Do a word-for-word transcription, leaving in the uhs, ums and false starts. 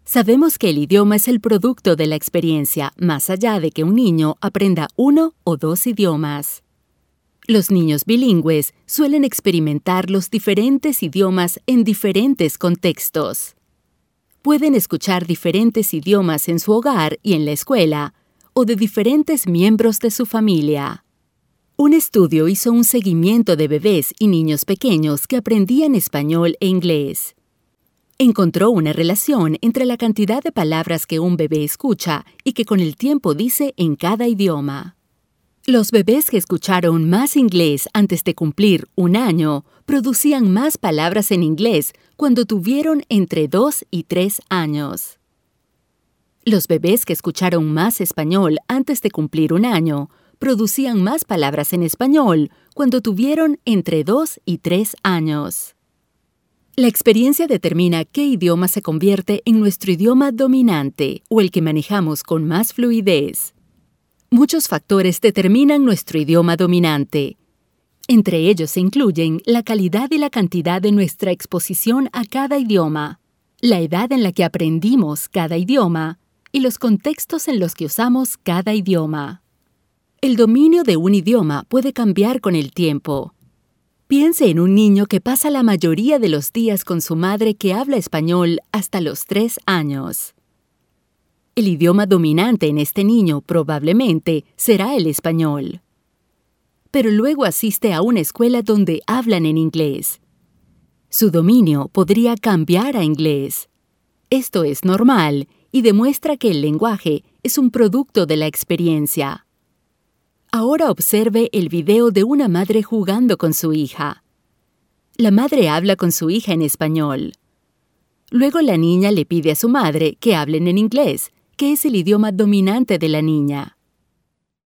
Sabemos que el idioma es el producto de la experiencia, más allá de que un niño aprenda uno o dos idiomas. Los niños bilingües suelen experimentar los diferentes idiomas en diferentes contextos. Pueden escuchar diferentes idiomas en su hogar y en la escuela, o de diferentes miembros de su familia. Un estudio hizo un seguimiento de bebés y niños pequeños que aprendían español e inglés. Encontró una relación entre la cantidad de palabras que un bebé escucha y que con el tiempo dice en cada idioma. Los bebés que escucharon más inglés antes de cumplir un año producían más palabras en inglés cuando tuvieron entre dos y tres años. Los bebés que escucharon más español antes de cumplir un año producían más palabras en español cuando tuvieron entre dos y tres años. La experiencia determina qué idioma se convierte en nuestro idioma dominante o el que manejamos con más fluidez. Muchos factores determinan nuestro idioma dominante. Entre ellos se incluyen la calidad y la cantidad de nuestra exposición a cada idioma, la edad en la que aprendimos cada idioma y los contextos en los que usamos cada idioma. El dominio de un idioma puede cambiar con el tiempo. Piense en un niño que pasa la mayoría de los días con su madre que habla español hasta los tres años. El idioma dominante en este niño probablemente será el español. Pero luego asiste a una escuela donde hablan en inglés. Su dominio podría cambiar a inglés. Esto es normal y demuestra que el lenguaje es un producto de la experiencia. Ahora observe el video de una madre jugando con su hija. La madre habla con su hija en español. Luego la niña le pide a su madre que hablen en inglés, que es el idioma dominante de la niña.